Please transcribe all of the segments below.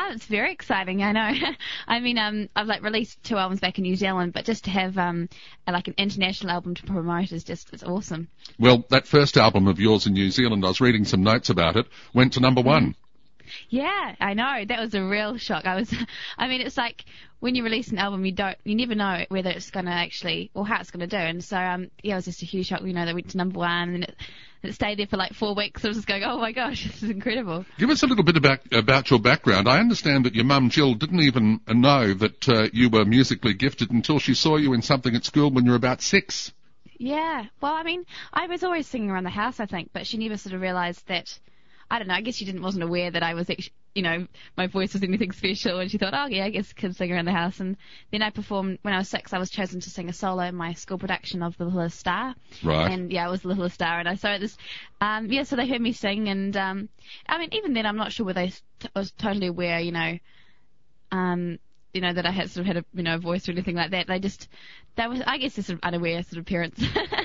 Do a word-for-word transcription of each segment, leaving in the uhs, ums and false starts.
Oh, it's very exciting. I know. I mean, um, I've like released two albums back in New Zealand, but just to have um, a, like an international album to promote is just it's awesome. Well, that first album of yours in New Zealand, I was reading some notes about it, went to number one. Yeah, I know. That was a real shock. I was, I mean, it's like when you release an album, you don't, you never know whether it's going to actually, or how it's going to do. And so, um, yeah, it was just a huge shock. You know, they went to number one, and it, it stayed there for like four weeks. I was just going, oh my gosh, this is incredible. Give us a little bit about about your background. I understand that your mum Jill didn't even know that uh, you were musically gifted until she saw you in something at school when you were about six. Yeah. Well, I mean, I was always singing around the house, I think, but she never sort of realised that. I don't know, I guess she didn't wasn't aware that I was actually, you know, my voice was anything special, and she thought, oh yeah, I guess kids sing around the house. And then I performed, when I was six, I was chosen to sing a solo in my school production of The Littlest Star. Right. And yeah, I was The Littlest Star, and I saw this, um, yeah, so they heard me sing, and, um, I mean, even then I'm not sure whether I t- was totally aware, you know, um, you know, that I had sort of had a, you know, a voice or anything like that. They just, that was, I guess, they're sort of unaware sort of parents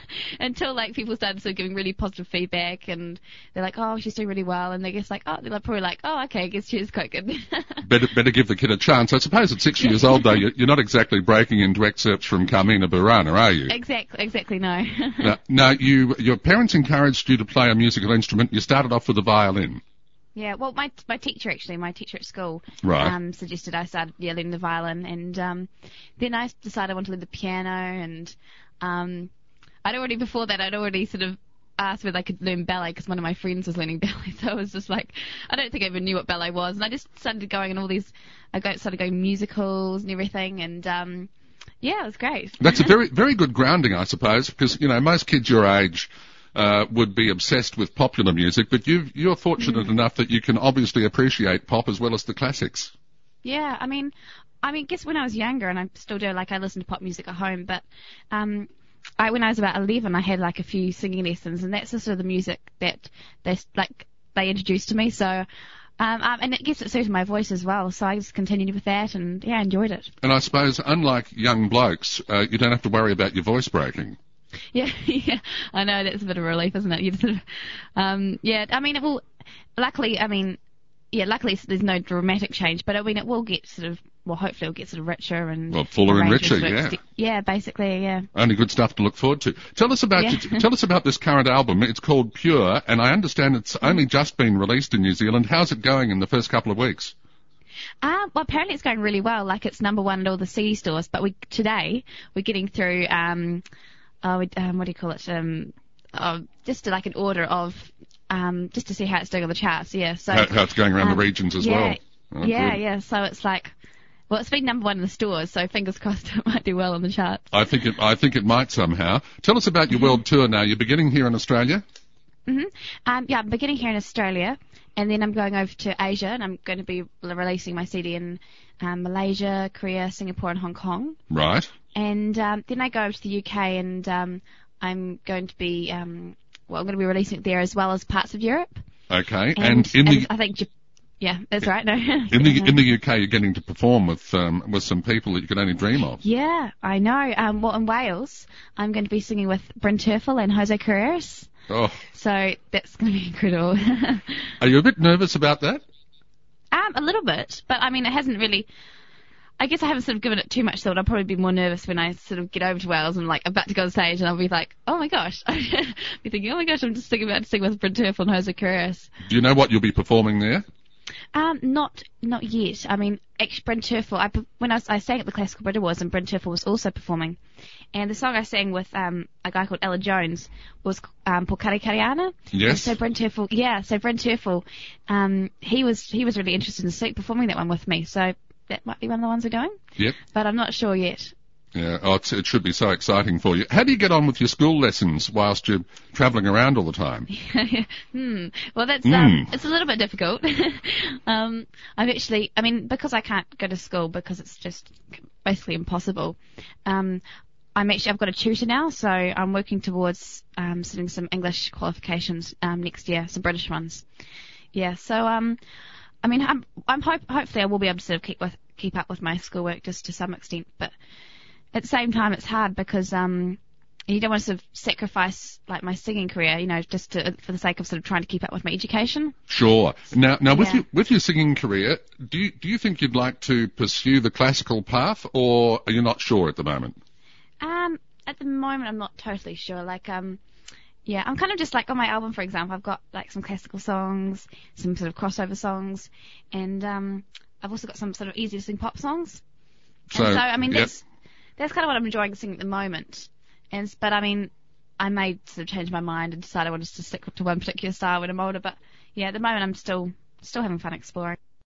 until like people started sort of giving really positive feedback, and they're like, oh, she's doing really well, and they guess like, oh, they're probably like, oh, okay, I guess she is quite good. better, better give the kid a chance. I suppose at six years old though, you're, you're not exactly breaking into excerpts from Carmina Burana, are you? Exactly, exactly, no. no, no, you, your parents encouraged you to play a musical instrument. You started off with the violin. Yeah, well, my my teacher actually, my teacher at school, right. um, suggested I started yeah, learning the violin, and um, then I decided I wanted to learn the piano, and um, I'd already before that I'd already sort of asked whether I could learn ballet because one of my friends was learning ballet, so I was just like, I don't think I even knew what ballet was, and I just started going in all these, I got started going musicals and everything, and um, yeah, it was great. That's a very very good grounding, I suppose, because you know most kids your age. Uh, would be obsessed with popular music, but you you're fortunate mm. enough that you can obviously appreciate pop as well as the classics. Yeah, I mean, I mean, guess when I was younger, and I still do, like I listen to pop music at home, but um, I when I was about eleven, I had like a few singing lessons, and that's the sort of the music that they like they introduced to me. So. Um, um, and it gets it suited my voice as well, so I just continued with that, and yeah, I enjoyed it. And I suppose, unlike young blokes, uh, you don't have to worry about your voice breaking. Yeah, yeah, I know, that's a bit of a relief, isn't it? You sort of, um, yeah, I mean, it will, luckily, I mean, yeah, luckily there's no dramatic change, but I mean, it will get sort of, well, hopefully it'll get sort of richer and... Well, fuller and richer, yeah. Ext- yeah, basically, yeah. Only good stuff to look forward to. Tell us about, yeah. your, tell us about this current album. It's called Pure, and I understand it's only just been released in New Zealand. How's it going in the first couple of weeks? Uh, well, apparently it's going really well, like it's number one at all the C D stores, but we, today, we're getting through, um, Oh, um, what do you call it? Um, oh, just to, like an order of, um, just to see how it's doing on the charts. Yeah. So how, how it's going around um, the regions as yeah, well. Oh, yeah, good. yeah. So it's like, well, it's been number one in the stores, so fingers crossed it might do well on the charts. I think it, I think it might somehow. Tell us about your mm-hmm. world tour now. You're beginning here in Australia. Mhm. Um, yeah, I'm beginning here in Australia, and then I'm going over to Asia, and I'm going to be releasing my C D in um, Malaysia, Korea, Singapore, and Hong Kong. Right. And um, then I go over to the U K, and um, I'm going to be, um, well, I'm going to be releasing it there as well as parts of Europe. Okay, and, and in the, and I think, yeah, that's right. No. in the in the U K, you're getting to perform with um, with some people that you could only dream of. Yeah, I know. Um, well, in Wales, I'm going to be singing with Bryn Terfel and Jose Carreras. Oh. So that's going to be incredible. Are you a bit nervous about that? Um, a little bit, but I mean, it hasn't really. I guess I haven't sort of given it too much thought. I'll probably be more nervous when I sort of get over to Wales and like I'm about to go on stage, and I'll be like, oh my gosh, I'll be thinking, oh my gosh, I'm just thinking about to sing with Bryn Terfel and Jose Carreras. Do you know what you'll be performing there? Um, not not yet. I mean, actually, Bryn Terfel, I, when I, was, I sang at the Classical Brit Awards, and Bryn Terfel was also performing, and the song I sang with um, a guy called Ella Jones was um, Pokari Kariana. Yes. And so Bryn Terfel, yeah, so Bryn Terfel, um, he was he was really interested in sing, performing that one with me. So that might be one of the ones we're doing. Yep. But I'm not sure yet. Yeah, oh, it's, it should be so exciting for you. How do you get on with your school lessons whilst you're travelling around all the time? hmm. Well, that's mm. um, it's a little bit difficult. um, I'm actually, I mean, because I can't go to school because it's just basically impossible. Um, I'm actually, I've got a tutor now, so I'm working towards um, sitting some English qualifications um, next year, some British ones. Yeah, so um, I mean, I'm, I'm hope, hopefully I will be able to sort of keep with keep up with my schoolwork just to some extent, but. At the same time, it's hard because um, you don't want to sort of sacrifice like my singing career, you know, just to, for the sake of sort of trying to keep up with my education. Sure. Now, now with Yeah. your with your singing career, do you do you think you'd like to pursue the classical path, or are you not sure at the moment? Um, at the moment, I'm not totally sure. Like, um, yeah, I'm kind of just like on my album, for example, I've got like some classical songs, some sort of crossover songs, and um, I've also got some sort of easy to sing pop songs. So, and so I mean, yep. that's that's kind of what I'm enjoying singing at the moment. And but I mean, I may sort of change my mind and decide I want to stick to one particular style when I'm older. But yeah, at the moment, I'm still still having fun exploring.